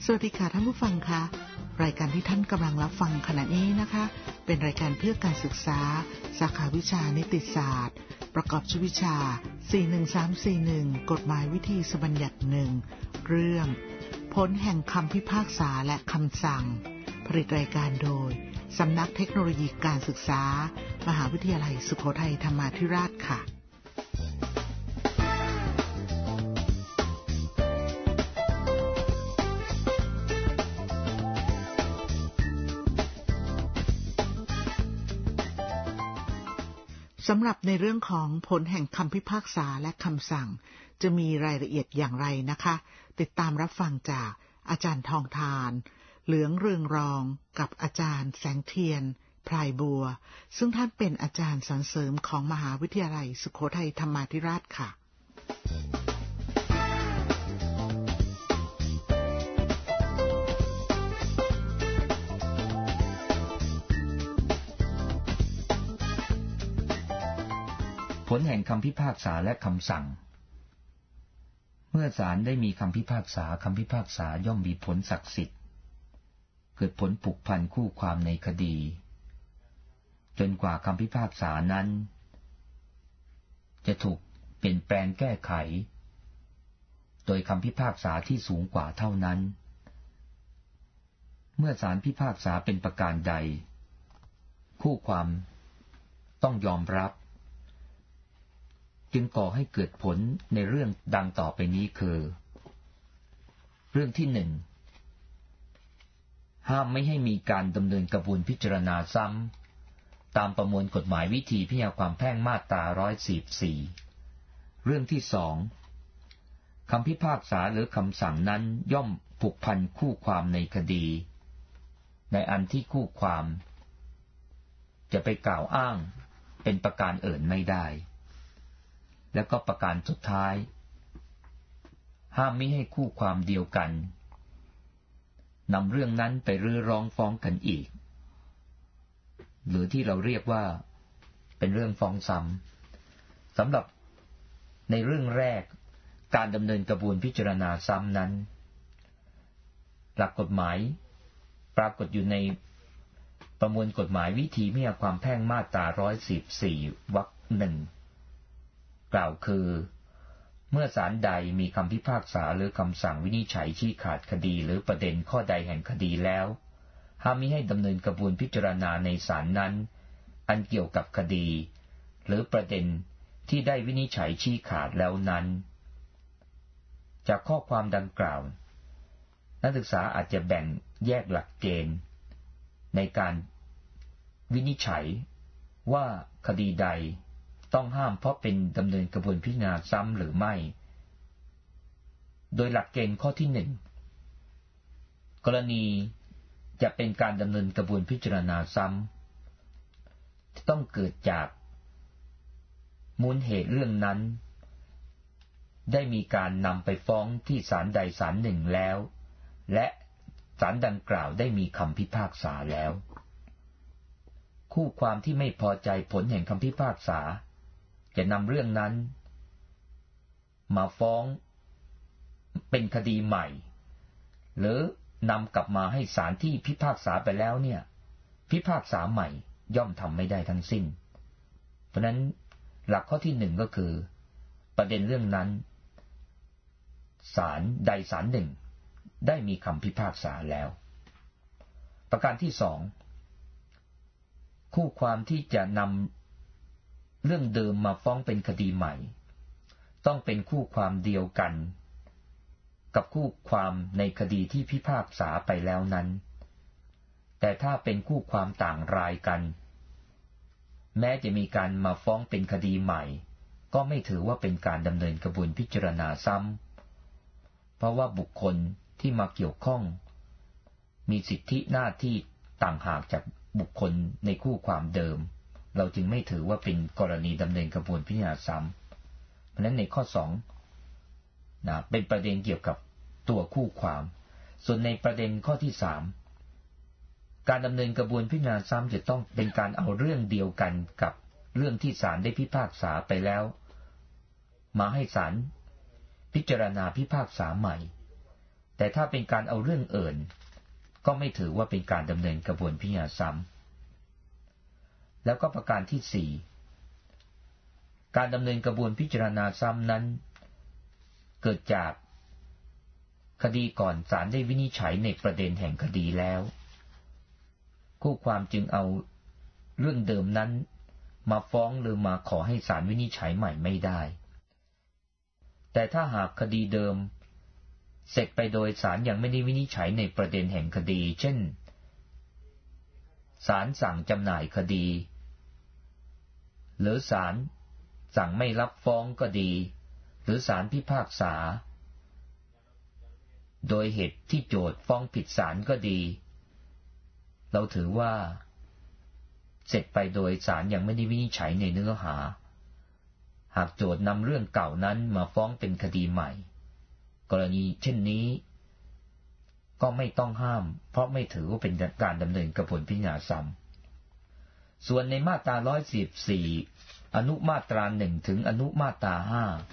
สวัสดีค่ะท่านผู้ฟังคะรายการที่ท่านกำลังรับฟังขณะนี้นะคะเป็นรายการเพื่อการศึกษาสาขาวิชานิติศาสตร์ประกอบชื่อวิชา41341กฎหมายวิธีสบัญญัติ1เรื่องผลแห่งคำพิพากษาและคำสั่งผลิตรายการโดยสำนักเทคโนโลยีการศึกษามหาวิทยาลัยสุโขทัยธรรมาธิราชค่ะสำหรับในเรื่องของผลแห่งคำพิพากษาและคำสั่งจะมีรายละเอียดอย่างไรนะคะติดตามรับฟังจากอาจารย์ทองทานเหลืองเรืองรองกับอาจารย์แสงเทียนพลายบัวซึ่งท่านเป็นอาจารย์สอนเสริมของมหาวิทยาลัยสุโขทัยธรรมาธิราชค่ะผลแห่งคำพิพากษาและคำสั่งเมื่อศาลได้มีคำพิพากษาคำพิพากษาย่อมมีผลศักดิ์สิทธิ์เกิดผลผูกพันคู่ความในคดีจนกว่าคำพิพากษานั้นจะถูกเปลี่ยนแปลงแก้ไขโดยคำพิพากษาที่สูงกว่าเท่านั้นเมื่อศาลพิพากษาเป็นประการใดคู่ความต้องยอมรับจึงก่อให้เกิดผลในเรื่องดังต่อไปนี้คือเรื่องที่1ห้ามไม่ให้มีการดำเนินกระบวนพิจารณาซ้ำตามประมวลกฎหมายวิธีพิจารณาความแพ่งมาตรา144เรื่องที่2คำพิพากษาหรือคำสั่งนั้นย่อมผูกพันคู่ความในคดีในอันที่คู่ความจะไปกล่าวอ้างเป็นประการอื่นไม่ได้แล้วก็ประการสุดท้ายห้ามมิให้คู่ความเดียวกันนำเรื่องนั้นไปรื้อร้องฟ้องกันอีกหรือที่เราเรียกว่าเป็นเรื่องฟ้องซ้ำสำหรับในเรื่องแรกการดำเนินกระบวนพิจารณาซ้ำนั้นหลักกฎหมายปรากฏอยู่ในประมวลกฎหมายวิธีพิจารณาความแพ่งมาตรา144วรรคหนึ่งกล่าวคือเมื่อศาลใดมีคำพิพากษาหรือคำสั่งวินิจฉัยชี้ขาดคดีหรือประเด็นข้อใดแห่งคดีแล้วห้ามมิให้ดำเนินกระบวนพิจารณาในศาลนั้นอันเกี่ยวกับคดีหรือประเด็นที่ได้วินิจฉัยชี้ขาดแล้วนั้นจากข้อความดังกล่าวนักศึกษาอาจจะแบ่งแยกหลักเกณฑ์ในการวินิจฉัยว่าคดีใดต้องห้ามเพราะเป็นดำเนินกระบวนพิจารณาซ้ำหรือไม่โดยหลักเกณฑ์ข้อที่1กรณีจะเป็นการดำเนินกระบวนพิจารณาซ้ำต้องเกิดจากมูลเหตุเรื่องนั้นได้มีการนำไปฟ้องที่ศาลใดศาลหนึ่งแล้วและศาลดังกล่าวได้มีคำพิพากษาแล้วคู่ความที่ไม่พอใจผลแห่งคำพิพากษาจะนำเรื่องนั้นมาฟ้องเป็นคดีใหม่หรือนำกลับมาให้ศาลที่พิพากษาไปแล้วเนี่ยพิพากษาใหม่ย่อมทำไม่ได้ทั้งสิ้นเพราะนั้นหลักข้อที่1ก็คือประเด็นเรื่องนั้นศาลใดศาลหนึ่งได้มีคำพิพากษาแล้วประการที่2คู่ความที่จะนำเรื่องเดิมมาฟ้องเป็นคดีใหม่ต้องเป็นคู่ความเดียวกันกับคู่ความในคดีที่พิพากษาไปแล้วนั้นแต่ถ้าเป็นคู่ความต่างรายกันแม้จะมีการมาฟ้องเป็นคดีใหม่ก็ไม่ถือว่าเป็นการดำเนินกระบวนพิจารณาซ้ำเพราะว่าบุคคลที่มาเกี่ยวข้องมีสิทธิหน้าที่ต่างหากจากบุคคลในคู่ความเดิมเราจึงไม่ถือว่าเป็นกรณีดำเนินกระบวนพิจารณาซ้ำเพราะฉะนั้นในข้อ2เป็นประเด็นเกี่ยวกับตัวคู่ความส่วนในประเด็นข้อที่3การดำเนินกระบวนพิจารณาซ้ำจะต้องเป็นการเอาเรื่องเดียวกันกับเรื่องที่ศาลได้พิพากษาไปแล้วมาให้ศาลพิจารณาพิพากษาใหม่แต่ถ้าเป็นการเอาเรื่องอื่นก็ไม่ถือว่าเป็นการดำเนินกระบวนพิจารณาซ้ำแล้วก็ประการที่ 4การดำเนินกระบวนพิจารณาซ้ำนั้นเกิดจากคดีก่อนศาลได้วินิจฉัยในประเด็นแห่งคดีแล้วคู่ความจึงเอาเรื่องเดิมนั้นมาฟ้องหรือมาขอให้ศาลวินิจฉัยใหม่ไม่ได้แต่ถ้าหากคดีเดิมเสร็จไปโดยศาลยังไม่ได้วินิจฉัยในประเด็นแห่งคดีเช่นศาลสั่งจำหน่ายคดีหรือศาลสั่งไม่รับฟ้องก็ดีหรือศาลพิพากษาโดยเหตุที่โจทก์ฟ้องผิดศาลก็ดีเราถือว่าเสร็จไปโดยศาลยังไม่ได้วินิจฉัยในเนื้อหาหากโจทก์นำเรื่องเก่านั้นมาฟ้องเป็นคดีใหม่กรณีเช่นนี้ก็ไม่ต้องห้ามเพราะไม่ถือว่าเป็นการดำเนินกระบวนพิจารณาซ้ำส่วนในมาตรา114อนุมาตรา1ถึงอนุมาตรา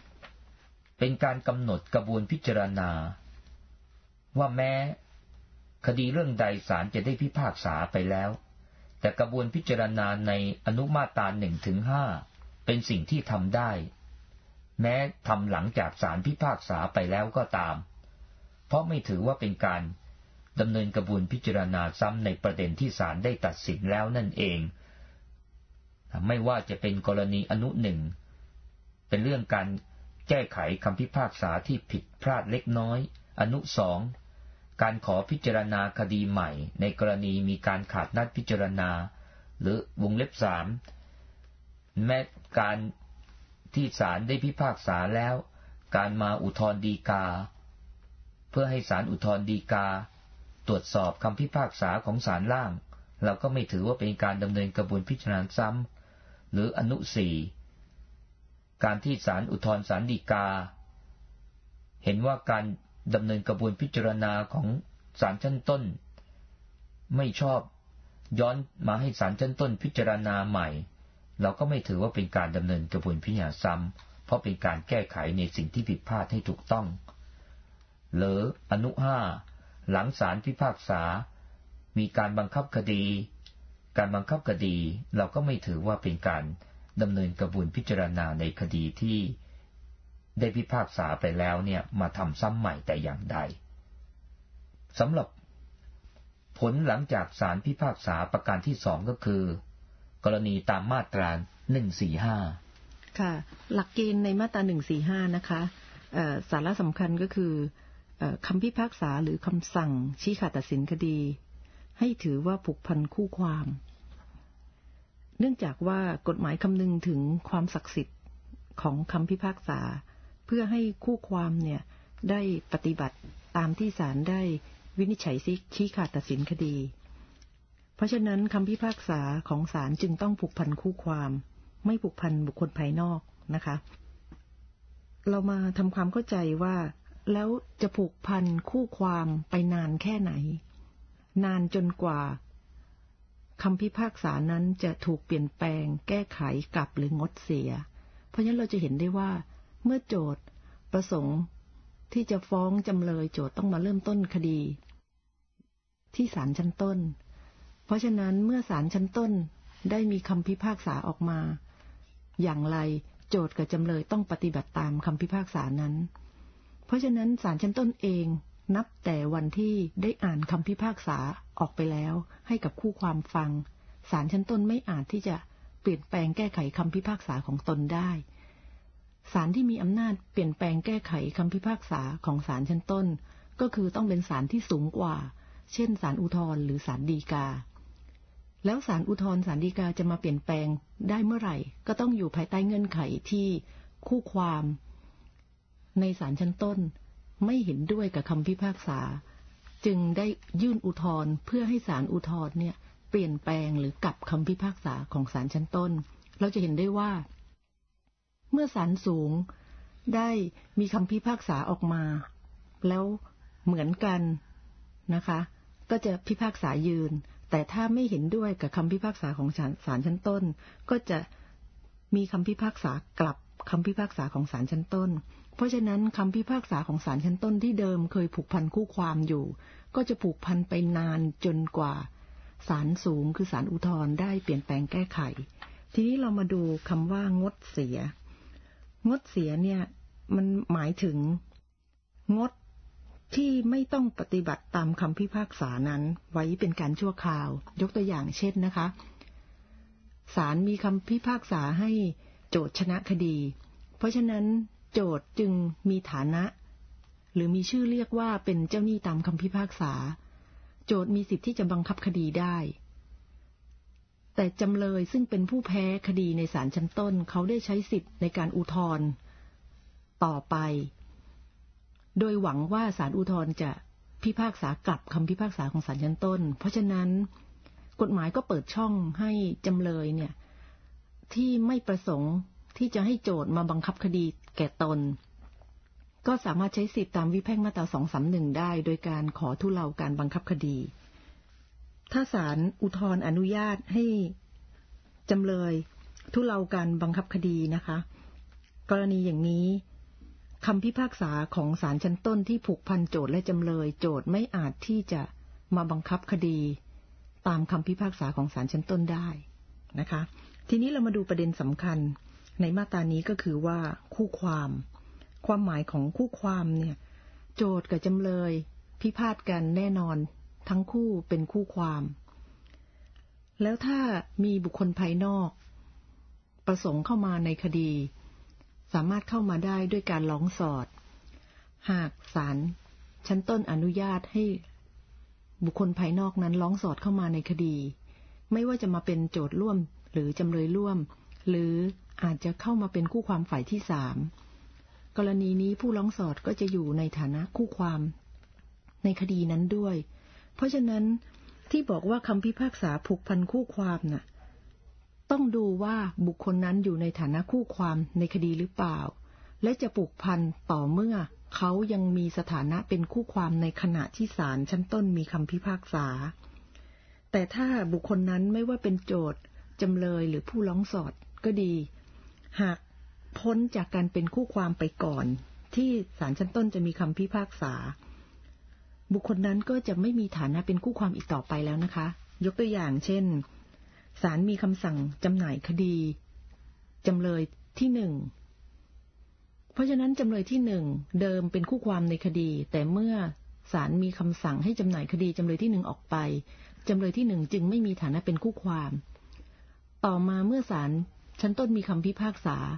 5เป็นการกำหนดกระบวนพิจารณาว่าแม้คดีเรื่องใดศาลจะได้พิพากษาไปแล้วแต่กระบวนพิจารณาในอนุมาตรา1ถึง5เป็นสิ่งที่ทำได้แม้ทำหลังจากศาลพิพากษาไปแล้วก็ตามเพราะไม่ถือว่าเป็นการดำเนินกระบวนพิจารณาซ้ำในประเด็นที่ศาลได้ตัดสินแล้วนั่นเองไม่ว่าจะเป็นกรณีอนุ1เป็นเรื่องการแก้ไขคำพิพากษาที่ผิดพลาดเล็กน้อยอนุ2การขอพิจารณาคดีใหม่ในกรณีมีการขาดนัดพิจารณาหรือวงเล็บ3แม้การที่ศาลได้พิพากษาแล้วการมาอุทธรณ์ฎีกาเพื่อให้ศาลอุทธรณ์ฎีกาตรวจสอบคำพิพากษาของศาลล่างเราก็ไม่ถือว่าเป็นการดำเนินกระบวนพิจารณาซ้ำหรืออนุ4การที่ศาลอุทธรณ์ศาลฎีกาเห็นว่าการดำเนินกระบวนพิจารณาของศาลชั้นต้นไม่ชอบย้อนมาให้ศาลชั้นต้นพิจารณาใหม่เราก็ไม่ถือว่าเป็นการดำเนินกระบวนพิจารณาซ้ำเพราะเป็นการแก้ไขในสิ่งที่ผิดพลาดให้ถูกต้องหรืออนุ5หลังศาลพิพากษามีการบังคับคดีการบังคับคดีเราก็ไม่ถือว่าเป็นการดำเนินกระบวนพิจารณาในคดีที่ได้พิพากษาไปแล้วเนี่ยมาทำซ้ำใหม่แต่อย่างใดสำหรับผลหลังจากศาลพิพากษาประการที่2ก็คือกรณีตามมาตรา145 ค่ะหลักเกณฑ์ในมาตรา145นะคะสาระสำคัญก็คือคำพิพากษาหรือคำสั่งชี้ขาดตัดสินคดีให้ถือว่าผูกพันคู่ความเนื่องจากว่ากฎหมายคำนึงถึงความศักดิ์สิทธิ์ของคำพิพากษาเพื่อให้คู่ความเนี่ยได้ปฏิบัติตามที่ศาลได้วินิจฉัยชี้ขาดตัดสินคดีเพราะฉะนั้นคำพิพากษาของศาลจึงต้องผูกพันคู่ความไม่ผูกพันบุคคลภายนอกนะคะเรามาทำความเข้าใจว่าแล้วจะผูกพันคู่ความไปนานแค่ไหนนานจนกว่าคำพิพากษานั้นจะถูกเปลี่ยนแปลงแก้ไขกลับหรืองดเสียเพราะฉะนั้นเราจะเห็นได้ว่าเมื่อโจทก์ประสงค์ที่จะฟ้องจำเลยโจทก์ต้องมาเริ่มต้นคดีที่ศาลชั้นต้นเพราะฉะนั้นเมื่อศาลชั้นต้นได้มีคำพิพากษาออกมาอย่างไรโจทก์กับจำเลยต้องปฏิบัติตามคำพิพากษานั้นเพราะฉะนั้นศาลชั้นต้นเองนับแต่วันที่ได้อ่านคำพิพากษาออกไปแล้วให้กับคู่ความฟังศาลชั้นต้นไม่อาจที่จะเปลี่ยนแปลงแก้ไขคำพิพากษาของตนได้ศาลที่มีอำนาจเปลี่ยนแปลงแก้ไขคำพิพากษาของศาลชั้นต้นก็คือต้องเป็นศาลที่สูงกว่าเช่นศาลอุทธรณ์หรือศาลฎีกาแล้วศาลอุทธรณ์ศาลฎีกาจะมาเปลี่ยนแปลงได้เมื่อไหร่ก็ต้องอยู่ภายใต้เงื่อนไขที่คู่ความในศาลชั้นต้นไม่เห็นด้วยกับคำพิพากษาจึงได้ยื่นอุทธรณ์เพื่อให้ศาลอุทธรณ์เนี่ยเปลี่ยนแปลงหรือกลับคำพิพากษาของศาลชั้นต้นเราจะเห็นได้ว่าเมื่อศาลสูงได้มีคำพิพากษาออกมาแล้วเหมือนกันนะคะก็จะพิพากษายืนแต่ถ้าไม่เห็นด้วยกับคำพิพากษาของศาลชั้นต้นก็จะมีคำพิพากษากลับคำพิพากษาของศาลชั้นต้นเพราะฉะนั้นคำพิพากษาของศาลชั้นต้นที่เดิมเคยผูกพันคู่ความอยู่ก็จะผูกพันไปนานจนกว่าศาลสูงคือศาลอุทธรณ์ได้เปลี่ยนแปลงแก้ไขทีนี้เรามาดูคำว่างดเสียงดเสียเนี่ยมันหมายถึงงดที่ไม่ต้องปฏิบัติตามคำพิพากษานั้นไว้เป็นการชั่วคราวยกตัวอย่างเช่นนะคะศาลมีคำพิพากษาให้โจทก์ชนะคดีเพราะฉะนั้นโจทก์จึงมีฐานะหรือมีชื่อเรียกว่าเป็นเจ้าหนี้ตามคำพิพากษาโจทก์มีสิทธิ์ที่จะบังคับคดีได้แต่จำเลยซึ่งเป็นผู้แพ้คดีในศาลชั้นต้นเขาได้ใช้สิทธิ์ในการอุทธรณ์ต่อไปโดยหวังว่าศาลอุทธรณ์จะพิพากษากลับคำพิพากษาของศาลชั้นต้นเพราะฉะนั้นกฎหมายก็เปิดช่องให้จำเลยเนี่ยที่ไม่ประสงค์ที่จะให้โจทก์มาบังคับคดีแก่ตนก็สามารถใช้สิทธิตามวิแพ่งมาตรา231ได้โดยการขอทุเลาการบังคับคดีถ้าศาลอุทธรณ์อนุญาตให้จำเลยทุเลาการบังคับคดีนะคะกรณีอย่างนี้คำพิพากษาของศาลชั้นต้นที่ผูกพันโจทก์และจำเลยโจทก์ไม่อาจที่จะมาบังคับคดีตามคำพิพากษาของศาลชั้นต้นได้นะคะทีนี้เรามาดูประเด็นสำคัญในมาตรานี้ก็คือว่าคู่ความหมายของคู่ความเนี่ยโจทก์กับจำเลยพิพาทกันแน่นอนทั้งคู่เป็นคู่ความแล้วถ้ามีบุคคลภายนอกประสงค์เข้ามาในคดีสามารถเข้ามาได้ด้วยการร้องสอดหากศาลชั้นต้นอนุญาตให้บุคคลภายนอกนั้นร้องสอดเข้ามาในคดีไม่ว่าจะมาเป็นโจทก์ร่วมหรือจำเลยร่วมหรืออาจจะเข้ามาเป็นคู่ความฝ่ายที่3กรณีนี้ผู้ร้องสอดก็จะอยู่ในฐานะคู่ความในคดีนั้นด้วยเพราะฉะนั้นที่บอกว่าคำพิพากษาผูกพันคู่ความน่ะต้องดูว่าบุคคลนั้นอยู่ในฐานะคู่ความในคดีหรือเปล่าและจะผูกพันต่อเมื่อเขายังมีสถานะเป็นคู่ความในขณะที่ศาลชั้นต้นมีคำพิพากษาแต่ถ้าบุคคลนั้นไม่ว่าเป็นโจทก์จำเลยหรือผู้ร้องสอดก็ดีหากพ้นจากการเป็นคู่ความไปก่อนที่ศาลชั้นต้นจะมีคำพิพากษาบุคคลนั้นก็จะไม่มีฐานะเป็นคู่ความอีกต่อไปแล้วนะคะยกตัวอย่างเช่นศาลมีคำสั่งจำหน่ายคดีจำเลยที่1เพราะฉะนั้นจำเลยที่1เดิมเป็นคู่ความในคดีแต่เมื่อศาลมีคำสั่งให้จำหน่ายคดีจำเลยที่1ออกไปจำเลยที่1จึงไม่มีฐานะเป็นคู่ความต่อมาเมื่อศาลชั้นต้นมีคำพิพากษา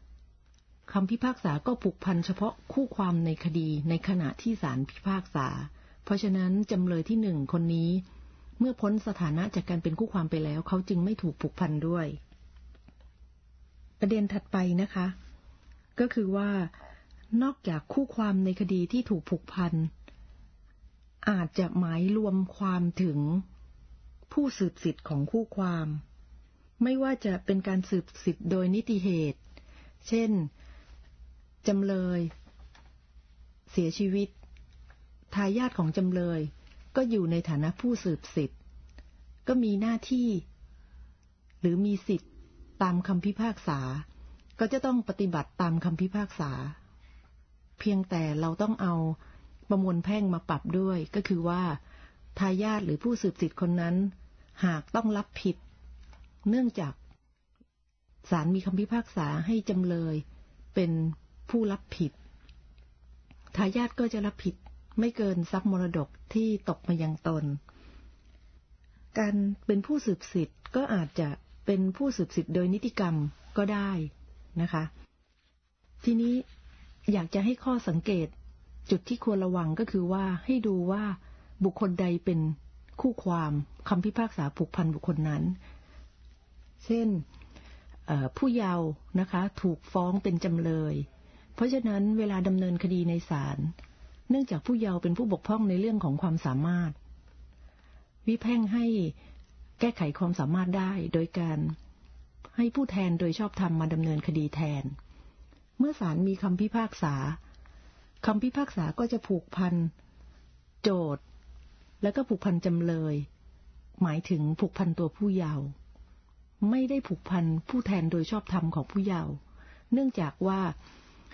ก็ผูกพันเฉพาะคู่ความในคดีในขณะที่ศาลพิพากษาเพราะฉะนั้นจำเลยที่1คนนี้เมื่อพ้นสถานะจากการเป็นคู่ความไปแล้วเขาจึงไม่ถูกผูกพันด้วยประเด็นถัดไปนะคะก็คือว่านอกจากคู่ความในคดีที่ถูกผูกพันอาจจะหมายรวมความถึงผู้สืบสิทธิ์ของคู่ความไม่ว่าจะเป็นการสืบสิทธิ์โดยนิติเหตุเช่นจำเลยเสียชีวิตทายาทของจำเลยก็อยู่ในฐานะผู้สืบสิทธิ์ก็มีหน้าที่หรือมีสิทธิ์ตามคำพิพากษาก็จะต้องปฏิบัติตามคำพิพากษาเพียงแต่เราต้องเอาประมวลแพ่งมาปรับด้วยก็คือว่าทายาทหรือผู้สืบสิทธิ์คนนั้นหากต้องรับผิดเนื่องจากศาลมีคำพิพากษาให้จำเลยเป็นผู้รับผิดทายาทก็จะรับผิดไม่เกินทรัพย์มรดกที่ตกมายังตนการเป็นผู้สืบสิทธิ์ก็อาจจะเป็นผู้สืบสิทธิ์โดยนิติกรรมก็ได้นะคะทีนี้อยากจะให้ข้อสังเกตจุดที่ควรระวังก็คือว่าให้ดูว่าบุคคลใดเป็นคู่ความคำพิพากษาผูกพันบุคคลนั้นเช่นผู้เยาว์นะคะถูกฟ้องเป็นจำเลยเพราะฉะนั้นเวลาดำเนินคดีในศาลเนื่องจากผู้เยาว์เป็นผู้บกพร่องในเรื่องของความสามารถวิแพ่งให้แก้ไขความสามารถได้โดยการให้ผู้แทนโดยชอบธรรมมาดำเนินคดีแทนเมื่อศาลมีคำพิพากษาก็จะผูกพันโจทก์แล้วก็ผูกพันจำเลยหมายถึงผูกพันตัวผู้เยาว์ไม่ได้ผูกพันผู้แทนโดยชอบธรรมของผู้เยาว์เนื่องจากว่า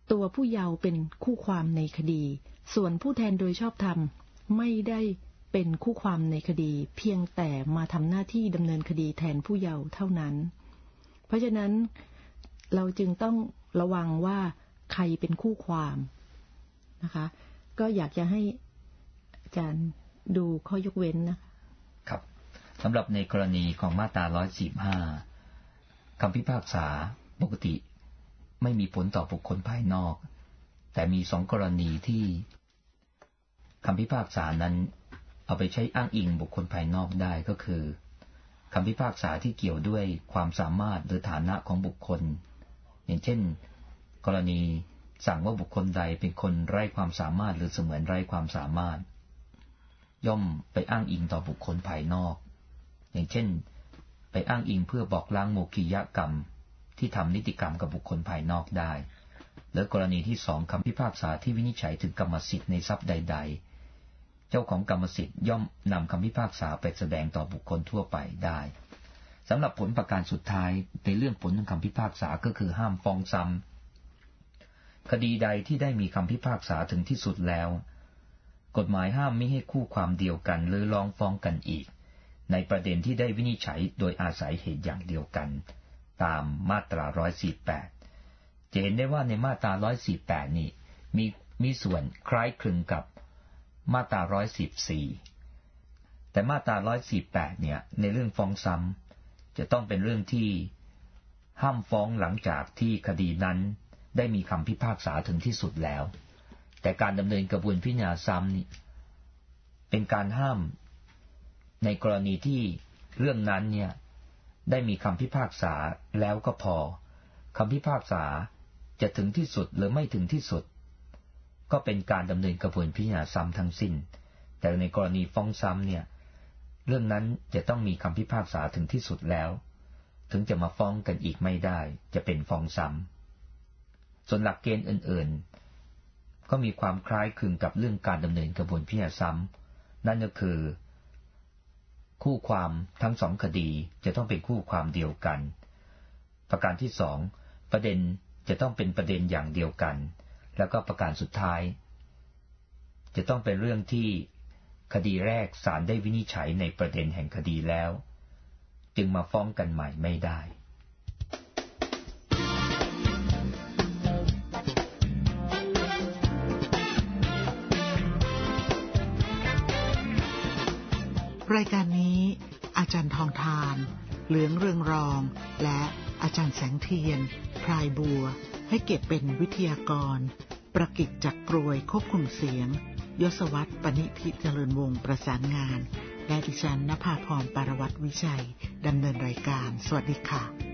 ตัวผู้เยาว์เป็นคู่ความในคดีส่วนผู้แทนโดยชอบธรรมไม่ได้เป็นคู่ความในคดีเพียงแต่มาทำหน้าที่ดำเนินคดีแทนผู้เยาว์เท่านั้นเพราะฉะนั้นเราจึงต้องระวังว่าใครเป็นคู่ความนะคะก็อยากจะให้อาจารย์ดูข้อยกเว้นนะครับสำหรับในกรณีของมาตรา145คำพิพากษาปกติไม่มีผลต่อบุคคลภายนอกแต่มี2 กรณีที่คำพิพากษานั้นเอาไปใช้อ้างอิงบุคคลภายนอกได้ก็คือคำพิพากษาที่เกี่ยวด้วยความสามารถหรือฐานะของบุคคลอย่างเช่นกรณีสั่งว่าบุคคลใดเป็นคนไร้ความสามารถหรือเสมือนไร้ความสามารถย่อมไปอ้างอิงต่อบุคคลภายนอกอย่างเช่นไปอ้างอิงเพื่อบอกล้างโมฆะกรรมที่ทำนิติกรรมกับบุคคลภายนอกได้หรือกรณีที่2คำพิพากษาที่วินิจฉัยถึงกรรมสิทธิ์ในทรัพย์ใดๆเจ้าของกรรมสิทธิ์ย่อมนำคำพิพากษาไปแสดงต่อบุคคลทั่วไปได้สำหรับผลประการสุดท้ายในเรื่องผลของคำพิพากษาก็คือห้ามฟ้องซ้ำคดีใดที่ได้มีคำพิพากษาถึงที่สุดแล้วกฎหมายห้ามมิให้คู่ความเดียวกันหรือร้องฟ้องกันอีกในประเด็นที่ได้วินิจฉัยโดยอาศัยเหตุอย่างเดียวกันตามมาตรา148จะเห็นได้ว่าในมาตรา148นี่มีส่วนคล้ายคลึงกับมาตรา114แต่มาตรา148เนี่ยในเรื่องฟ้องซ้ำจะต้องเป็นเรื่องที่ห้ามฟ้องหลังจากที่คดีนั้นได้มีคำพิพากษาถึงที่สุดแล้วแต่การดำเนินกระบวนพิจารณาซ้ำนี่เป็นการห้ามในกรณีที่เรื่องนั้นเนี่ยได้มีคำพิพากษาแล้วก็พอคำพิพากษาจะถึงที่สุดหรือไม่ถึงที่สุดก็เป็นการดำเนินกระบวนพิจารณาซ้ำทั้งสิ้นแต่ในกรณีฟ้องซ้ำเนี่ยเรื่องนั้นจะต้องมีคำพิพากษาถึงที่สุดแล้วถึงจะมาฟ้องกันอีกไม่ได้จะเป็นฟ้องซ้ำส่วนหลักเกณฑ์อื่นๆก็มีความคล้ายคลึงกับเรื่องการดำเนินกระบวนพิจารณาซ้ำนั่นก็คือคู่ความทั้ง2 คดีจะต้องเป็นคู่ความเดียวกันประการที่2ประเด็นจะต้องเป็นประเด็นอย่างเดียวกันแล้วก็ประการสุดท้ายจะต้องเป็นเรื่องที่คดีแรกศาลได้วินิจฉัยในประเด็นแห่งคดีแล้วจึงมาฟ้องกันใหม่ไม่ได้รายการนี้อาจารย์ทองทานเหลืองเรืองรองและอาจารย์แสงเทียนพรายบัวให้เก็บเป็นวิทยากรประกิจจักรกรวยควบคุมเสียงยศวัฒน์ปณิธิเจริญวงศ์ประสานงานและดิฉันณภาพร ปารวัตรวิชัยดำเนินรายการสวัสดีค่ะ